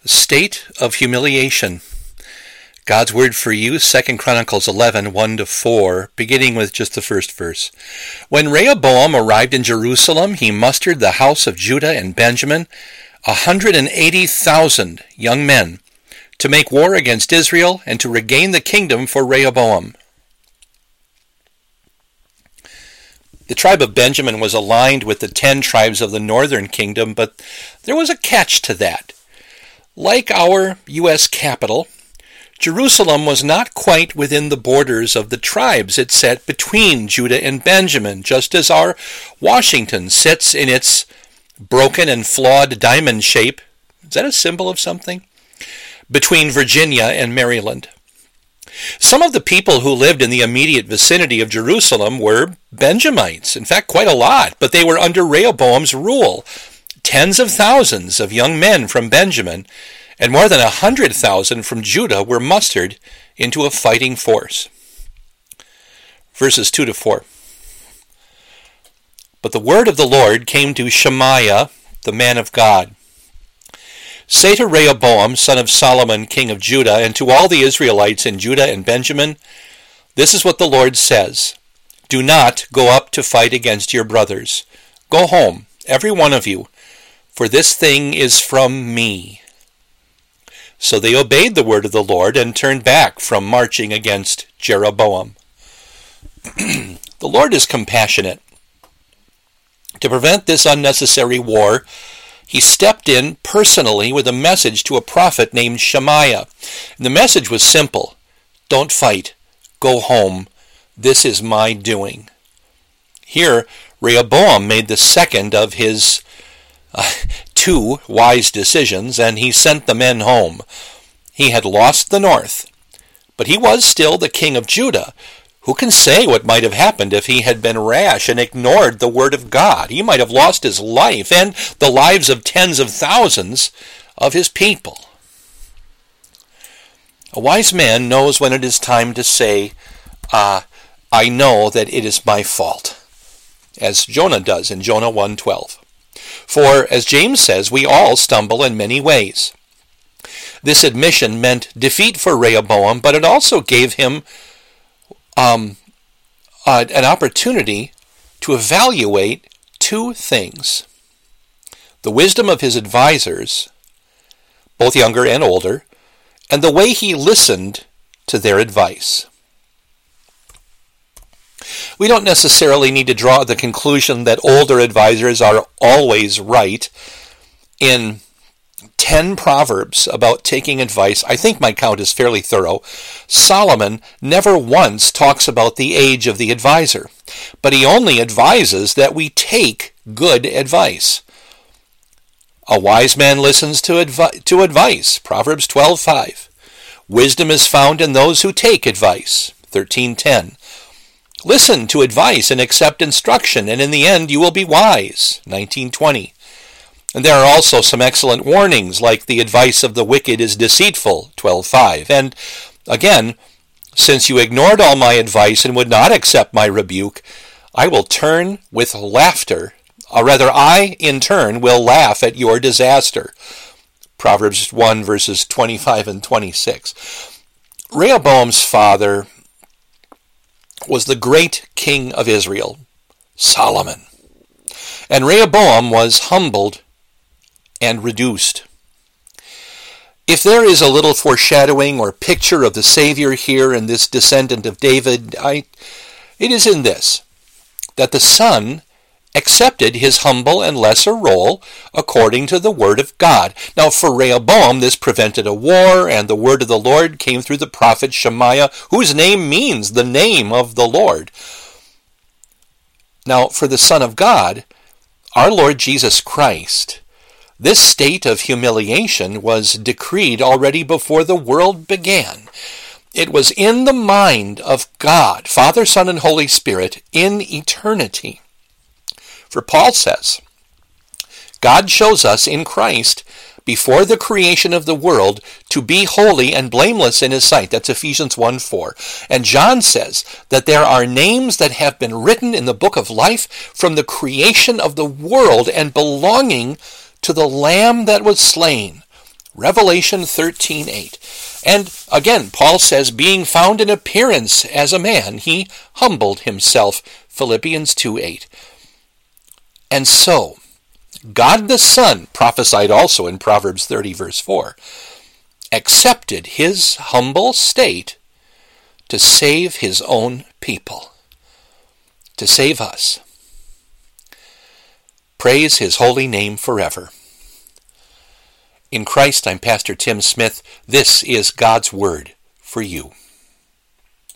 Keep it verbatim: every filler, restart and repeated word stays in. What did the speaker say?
State of humiliation. God's word for you, Second Chronicles eleven, one to four, beginning with just the first verse. When Rehoboam arrived in Jerusalem, he mustered the house of Judah and Benjamin, a hundred and eighty thousand young men, to make war against Israel and to regain the kingdom for Rehoboam. The tribe of Benjamin was aligned with the ten tribes of the northern kingdom, but there was a catch to that. Like our U S capital, Jerusalem was not quite within the borders of the tribes. It sat between Judah and Benjamin, just as our Washington sits in its broken and flawed diamond shape. Is that a symbol of something? Between Virginia and Maryland. Some of the people who lived in the immediate vicinity of Jerusalem were Benjamites, in fact quite a lot, but they were under Rehoboam's rule. Tens of thousands of young men from Benjamin and more than a hundred thousand from Judah were mustered into a fighting force. Verses two to four. But the word of the Lord came to Shemaiah, the man of God. Say to Rehoboam, son of Solomon, king of Judah, and to all the Israelites in Judah and Benjamin, this is what the Lord says. Do not go up to fight against your brothers. Go home, every one of you, for this thing is from me. So they obeyed the word of the Lord and turned back from marching against Jeroboam. The Lord is compassionate. To prevent this unnecessary war, he stepped in personally with a message to a prophet named Shemaiah. And the message was simple. Don't fight. Go home. This is my doing. Here, Rehoboam made the second of his uh, two wise decisions, and he sent the men home. He had lost the north, but he was still the king of Judah. Who can say what might have happened if he had been rash and ignored the word of God? He might have lost his life and the lives of tens of thousands of his people. A wise man knows when it is time to say, uh, I know that it is my fault, as Jonah does in Jonah one twelve. For, as James says, we all stumble in many ways. This admission meant defeat for Rehoboam, but it also gave him um, uh, an opportunity to evaluate two things. The wisdom of his advisors, both younger and older, and the way he listened to their advice. We don't necessarily need to draw the conclusion that older advisors are always right. In ten Proverbs about taking advice, I think my count is fairly thorough, Solomon never once talks about the age of the advisor, but he only advises that we take good advice. A wise man listens to, advi- to advice, Proverbs twelve five. Wisdom is found in those who take advice, thirteen ten. Listen to advice and accept instruction, and in the end you will be wise, nineteen twenty. And there are also some excellent warnings, like the advice of the wicked is deceitful, twelve five. And again, since you ignored all my advice and would not accept my rebuke, I will turn with laughter, or rather I, in turn, will laugh at your disaster. Proverbs one, verses twenty-five and twenty-six. Rehoboam's father was the great king of Israel, Solomon. And Rehoboam was humbled and reduced. If there is a little foreshadowing or picture of the Savior here in this descendant of David, I, it is in this, that the son accepted his humble and lesser role according to the word of God. Now for Rehoboam this prevented a war, and the word of the Lord came through the prophet Shemaiah, whose name means the name of the Lord. Now for the Son of God, our Lord Jesus Christ, this state of humiliation was decreed already before the world began. It was in the mind of God, Father, Son, and Holy Spirit in eternity. For Paul says, God chose us in Christ before the creation of the world to be holy and blameless in his sight. That's Ephesians one four. And John says that there are names that have been written in the book of life from the creation of the world and belonging to the Lamb that was slain. Revelation thirteen eight. And again, Paul says, being found in appearance as a man, he humbled himself. Philippians two eight. And so, God the Son, prophesied also in Proverbs thirty verse four, accepted his humble state to save his own people, to save us. Praise his holy name forever. In Christ, I'm Pastor Tim Smith. This is God's Word for you.